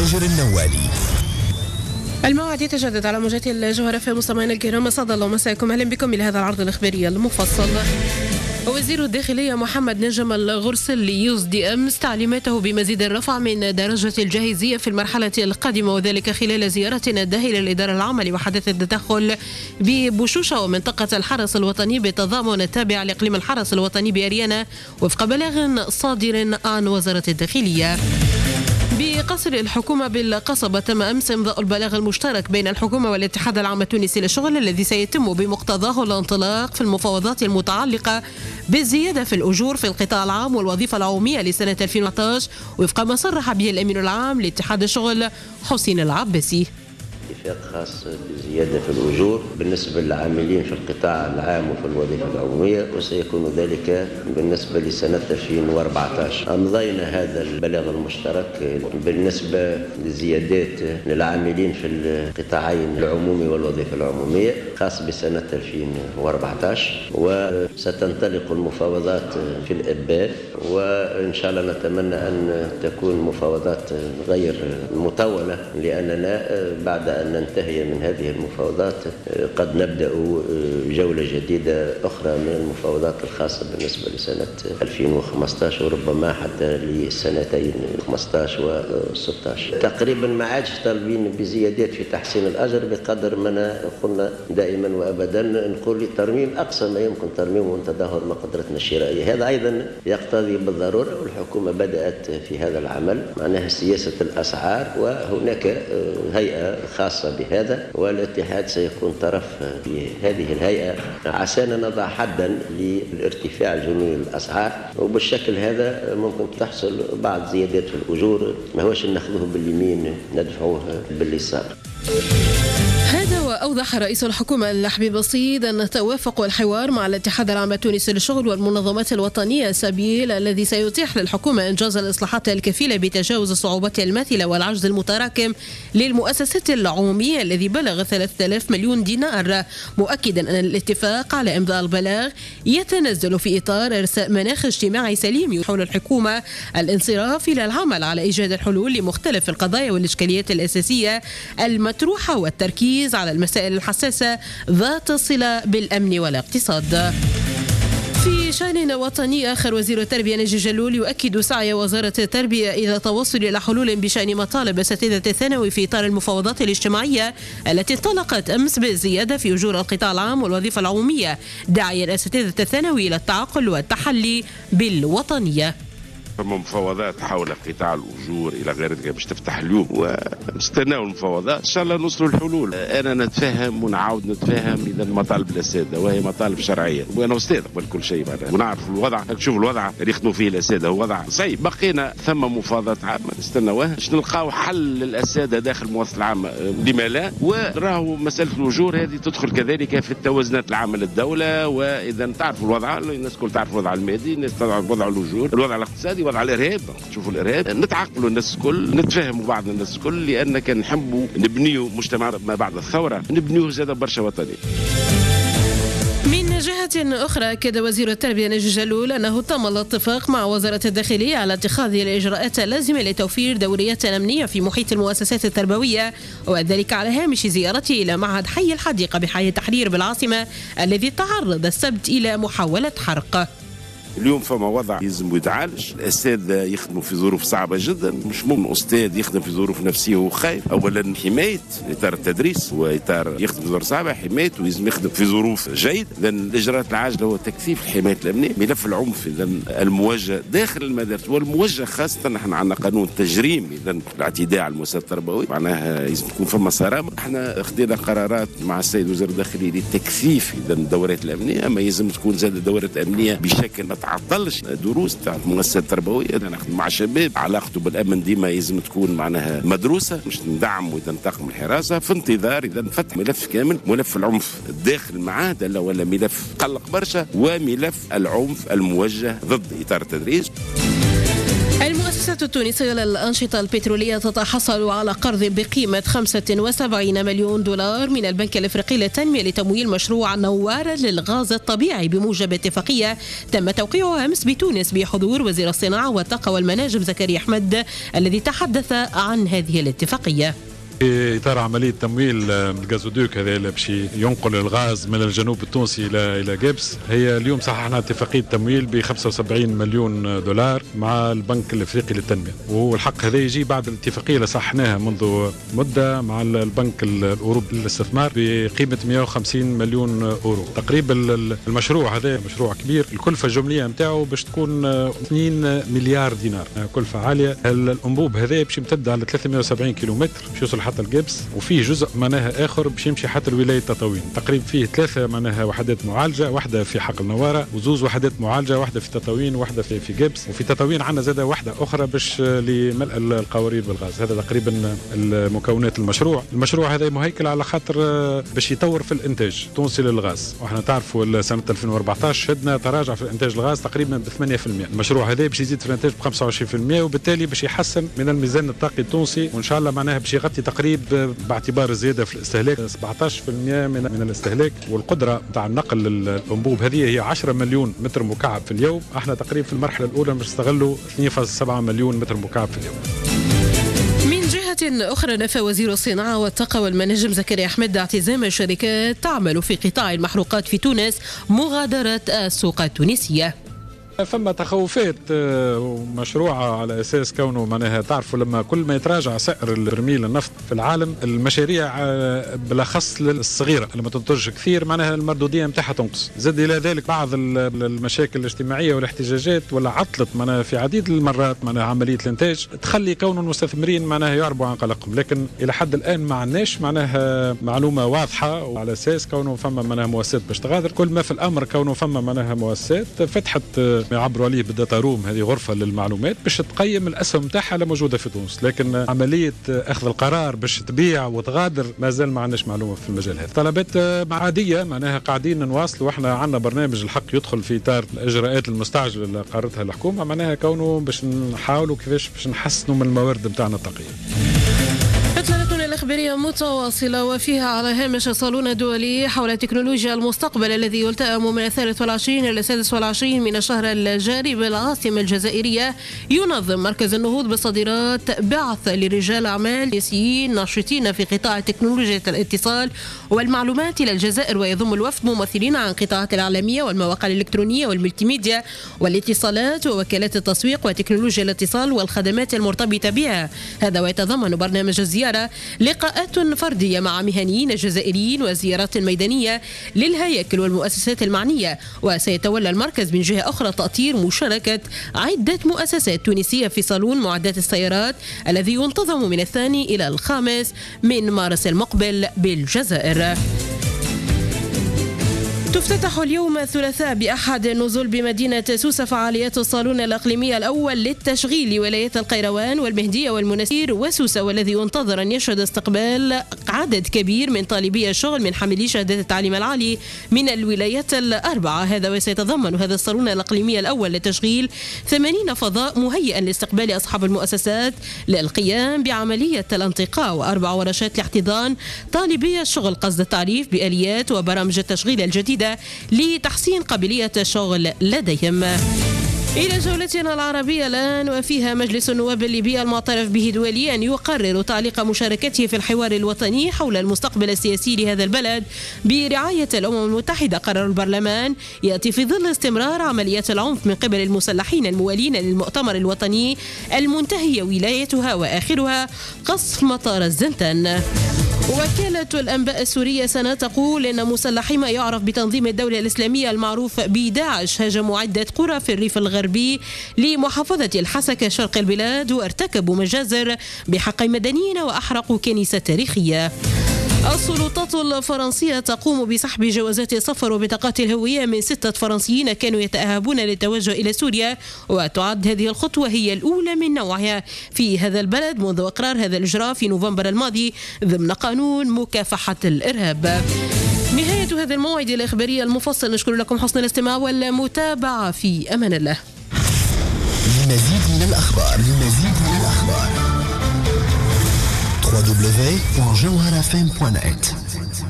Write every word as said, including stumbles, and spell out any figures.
ماجر النوالي. الموعد يتجدد على موجات الجوهرة. مستمعينا الكرام، اسعد الله مساءكم، اهلا بكم الى هذا العرض الاخباري المفصل. وزير الداخلية محمد نجم الغرسلي يصدي أمس تعليماته بمزيد الرفع من درجة الجاهزية في المرحلة القادمة، وذلك خلال زيارة نداه إلى الإدارة العامة لوحدات التدخل ببوشوشة ومنطقة الحرس الوطني بالتضامن التابع لإقليم الحرس الوطني بأريانا، وفق بلاغ صادر عن وزارة الداخلية. بقصر الحكومة بالقصبة تم أمس إمضاء البلاغ المشترك بين الحكومة والاتحاد العام التونسي للشغل، الذي سيتم بمقتضاه الانطلاق في المفاوضات المتعلقة بالزيادة في الأجور في القطاع العام والوظيفة العمومية لسنة ألفين وأحد عشر، وفق ما صرح به الأمين العام لاتحاد الشغل حسين العباسي. اتفاق خاص بزيادة في الأجور بالنسبة للعاملين في القطاع العام وفي الوظيفة العمومية، وسيكون ذلك بالنسبة لسنة ألفين وأربعة عشر. أمضينا هذا البلاغ المشترك بالنسبة للزيادات للعاملين في القطاعين العمومي والوظيفة العمومية خاص بسنة ألفين وأربعة عشر، وستنطلق المفاوضات في الآباء، وإن شاء الله نتمنى أن تكون مفاوضات غير مطولة، لأننا بعد أن ننتهي من هذه المفاوضات قد نبدأ جولة جديدة أخرى من المفاوضات الخاصة بالنسبة لسنة ألفين وخمسة عشر، وربما حتى لسنتين خمسة عشر و ستة عشر. تقريبا ما عادش طالبين بزيادات في تحسين الأجر بقدر ما قلنا دائما وأبدا نقول ترميم أقصى ما يمكن ترميمه من تدهور مقدرتنا الشرائية. هذا أيضا يقتضي بالضرورة، والحكومة بدأت في هذا العمل معناها سياسة الأسعار، وهناك هيئة خاصة بهذا، والاتحاد سيكون طرف في هذه الهيئة عشان نضع حدا للارتفاع الجنوني للأسعار، وبالشكل هذا ممكن تحصل بعض زيادات في الأجور، ما هوش ناخذوه باليمين ندفعوه باليسار. هذا وأوضح رئيس الحكومة الحبيب الصيد أن توافق الحوار مع الاتحاد العام التونسي للشغل والمنظمات الوطنية سبيل الذي سيتيح للحكومة إنجاز الإصلاحات الكفيلة بتجاوز الصعوبات الماثلة والعجز المتراكم للمؤسسات العمومية الذي بلغ ثلاثة آلاف مليون دينار، مؤكدا أن الاتفاق على إمضاء البلاغ يتنزل في إطار إرساء مناخ اجتماعي سليم يحول الحكومة الانصراف إلى العمل على إيجاد الحلول لمختلف القضايا والإشكاليات الأساسية المطروحة والتركيز على المسائل الحساسة ذات الصلة بالأمن والاقتصاد. في شأن وطني آخر، وزير التربية نجي جلول يؤكد سعي وزارة التربية إلى التوصل إلى حلول بشأن مطالب أساتذة الثانوي في إطار المفاوضات الاجتماعية التي انطلقت أمس بالزيادة في أجور القطاع العام والوظيفة العمومية، داعيا أساتذة الثانوي إلى التعقل والتحلي بالوطنية. فما مفاوضات حول قطاع الأجور إلى غير ذلك باش تفتح اليوم، ونستناو المفاوضات إن شاء الله نوصلوا الحلول. أنا نتفاهم ونعاود نتفاهم إذا مطالب الأساتذة وهي مطالب شرعية، وأنا أستاذ قبل كل شيء معناها، ونعرف الوضع، نشوف الوضع اللي يخدموا فيه الأساتذة هو وضع صعيب. بقينا ثم مفاوضات عامة نستناوها باش نلقاو حل للأساتذة داخل المؤسسة العامة، لما لا؟ وراهو مسألة الأجور هذه تدخل كذلك في التوازنات العامة للدولة، وإذا تعرفوا الوضع، الناس الكل تعرف الوضع المادي، الناس تعرف وضع الأجور، الوضع الاقتصادي، وضع الارهاب. تشوفوا الارهاب، نتعقلوا الناس الكل، نتفاهموا بعض الناس الكل، لان كان نحبوا نبنيوا مجتمع ما بعد الثوره نبنيوه زاد برشا وطني. من جهة أخرى، أكد وزير التربية نجي جلول أنه تم الاتفاق مع وزارة الداخلية على اتخاذ الإجراءات اللازمة لتوفير دوريات أمنية في محيط المؤسسات التربوية، وذلك على هامش زيارته إلى معهد حي الحديقة بحي التحرير بالعاصمة الذي تعرض السبت إلى محاولة حرق. اليوم فما وضع يلزم يتعالج، الأساتذة يخدموا في ظروف صعبة جدا، مش ممكن أستاذ يخدم في ظروف نفسية وخايف. أولا حماية إطار التدريس وإطار يخدم في ظروف صعبة، حماية ويلزم يخدم في ظروف جيد. لأن الإجراءات العاجلة هو تكثيف الحماية الأمنية، ملف العنف إذا الموجه داخل المدارس والموجه خاصة. نحن عندنا قانون تجريم إذا الاعتداء على المؤسسات التربوية، معناها لازم تكون فما صرامة. احنا خدينا قرارات مع السيد وزير الداخلية لتكثيف إذا الدورات الأمنية، أما يلزم تكون زاد الدورات الأمنية بشكل ما تعطلش دروس تاع المؤسسات التربويه. انا نخدم مع شباب علاقته بالامن ديما لازم تكون معناها مدروسه، مش ندعم واذا طاقم الحراسه في انتظار اذا فتح ملف كامل، ملف العنف الداخل معاه ولا ملف قلق برشا، وملف العنف الموجه ضد اطار التدريس. المؤسسات المؤسسة التونسية للأنشطة البترولية تتحصل على قرض بقيمة خمسة وسبعين مليون دولار من البنك الأفريقي للتنمية لتمويل مشروع نوارة للغاز الطبيعي بموجب اتفاقية تم توقيعها أمس بتونس بحضور وزير الصناعة والطاقة والمناجم زكريا أحمد الذي تحدث عن هذه الاتفاقية. في إطار عملية تمويل الغازودوك هذا اللي باش ينقل الغاز من الجنوب التونسي إلى إلى جيبس، هي اليوم صححنا اتفاقية تمويل ب خمسة وسبعين مليون دولار مع البنك الأفريقي للتنمية، والحق هذا يجي بعد الاتفاقية اللي صححناها منذ مدة مع البنك الأوروبي للاستثمار بقيمة مئة وخمسين مليون أورو. تقريبا المشروع هذا مشروع كبير، الكلفة الجملية نتاعو باش تكون اثنين مليار دينار، كلفة عالية. الأنبوب هذا باش يمتد على ثلاثمئة وسبعين كيلومتر باش يوصل حتى الجبس، وفيه جزء معناها اخر باش يمشي حتى الولايه تطاوين. تقريبا فيه ثلاثه معناها وحدات معالجه، واحده في حقل نواره وزوز وحدات معالجه، واحده في تطاوين وواحده في في جبس، وفي تطاوين عندنا زاده واحده اخرى باش لملء القوارير بالغاز. هذا تقريبا المكونات المشروع. المشروع هذا مهيكل على خاطر باش يطور في الانتاج التونسي للغاز، واحنا تعرفوا سنه ألفين وأربعطاش شدنا تراجع في الانتاج الغاز تقريبا ب ثمانية بالمئة. المشروع هذا باش يزيد في الانتاج ب خمسة وعشرين بالمئة، وبالتالي باش يحسن من الميزان الطاقي التونسي، وان شاء الله معناها باش يغطي تقريب باعتبار الزياده في الاستهلاك سبعة عشر بالمئة من من الاستهلاك، والقدره نتاع النقل الانبوب هذه هي عشرة مليون متر مكعب في اليوم. احنا تقريبا في المرحله الاولى باش نستغلوا اثنين فاصلة سبعة مليون متر مكعب في اليوم. من جهة أخرى نفى وزير الصناعة والطاقة والمناجم زكريا أحمد اعتزام الشركات تعمل في قطاع المحروقات في تونس مغادرة السوق التونسية. فما تخوفات مشروعة على أساس كونه معناها تعرفوا لما كل ما يتراجع سعر البرميل النفط في العالم، المشاريع بالأخص الصغيرة لما تنتج كثير معناها المردودية متاعها تنقص. زاد إلى ذلك بعض المشاكل الاجتماعية والاحتجاجات ولا عطلت معناها في عديد المرات معناها عملية الإنتاج، تخلي كون المستثمرين معناها يعربوا عن قلقهم. لكن إلى حد الآن ما عندناش معناها معلومة واضحة، وعلى أساس كونه فما معناها مؤسسات باش تغادر. كل ما في الأمر كونه فما معناها مؤسسات فتحت يعبروا عليه بالداتا روم، هذه غرفة للمعلومات باش تقيم الأسهم نتاعها اللي موجودة في تونس. لكن عملية أخذ القرار باش تبيع وتغادر ما زال ما عندناش معلومة في المجال هذا. طلبات عادية معناها قاعدين نواصلوا، واحنا عندنا برنامج الحق يدخل في إطار الإجراءات المستعجلة اللي قررتها الحكومة معناها كونه باش نحاولوا كيفاش باش نحسنوا من الموارد نتاعنا الطاقية. إطلالتنا الإخبارية متواصلة وفيها على هامش الصالون الدولي حول تكنولوجيا المستقبل الذي يلتئم من الثالث والعشرين إلى السادس والعشرين من الشهر الجاري بالعاصمة الجزائرية. ينظم مركز النهوض بالصادرات بعث لرجال أعمال سياسيين ناشطين في قطاع تكنولوجيا الاتصال والمعلومات إلى الجزائر، ويضم الوفد ممثلين عن قطاعات الإعلامية والمواقع الإلكترونية والملتيميديا والاتصالات ووكالات التسويق وتكنولوجيا الاتصال والخدمات المرتبطة بها. هذا ويتضمن برنامج الزيارة لقاءات فردية مع مهنيين جزائريين وزيارات ميدانية للهياكل والمؤسسات المعنية. وسيتولى المركز من جهة أخرى تأطير مشاركة عدة مؤسسات تونسية في صالون معدات السيارات الذي ينتظم من الثاني إلى الخامس من مارس المقبل بالجزائر. تفتتح اليوم الثلاثاء بأحد النزول بمدينة سوسة فعاليات الصالون الإقليمي الأول للتشغيل ولايات القيروان والمهدية والمنستير وسوسة، والذي ينتظر أن يشهد استقبال عدد كبير من طالبي الشغل من حاملي شهادات التعليم العالي من الولايات الأربعة. هذا وسيتضمن هذا الصالون الإقليمي الأول للتشغيل ثمانين فضاء مهيئا لاستقبال أصحاب المؤسسات للقيام بعملية الانتقاء، وأربع ورشات لاحتضان طالبي الشغل قصد التعريف بآليات وبرامج التشغيل الجديدة لتحسين قابلية الشغل لديهم. إلى جولتنا العربية الآن، وفيها مجلس النواب الليبي المعترف به دوليا يقرر تعليق مشاركته في الحوار الوطني حول المستقبل السياسي لهذا البلد برعاية الأمم المتحدة. قرار البرلمان يأتي في ظل استمرار عمليات العنف من قبل المسلحين الموالين للمؤتمر الوطني المنتهية ولايتها وآخرها قصف مطار الزنتان. وكالة الأنباء السورية سنة تقول إن مسلحي ما يعرف بتنظيم الدولة الإسلامية المعروف بداعش هاجموا عدة قرى في الريف الغربي لمحافظة الحسكة شرق البلاد، وارتكبوا مجازر بحق مدنيين وأحرقوا كنيسة تاريخية. السلطات الفرنسية تقوم بسحب جوازات السفر وبطاقات الهوية من ستة فرنسيين كانوا يتأهبون للتوجه إلى سوريا، وتعد هذه الخطوة هي الأولى من نوعها في هذا البلد منذ إقرار هذا الإجراء في نوفمبر الماضي ضمن قانون مكافحة الإرهاب. نهاية هذا الموعد الإخباري المفصل، نشكر لكم حسن الاستماع والمتابعة، في أمان الله. لمزيد من الأخبار لمزيد من الأخبار دبليو دبليو دبليو دوت جوهر اف ام دوت نت.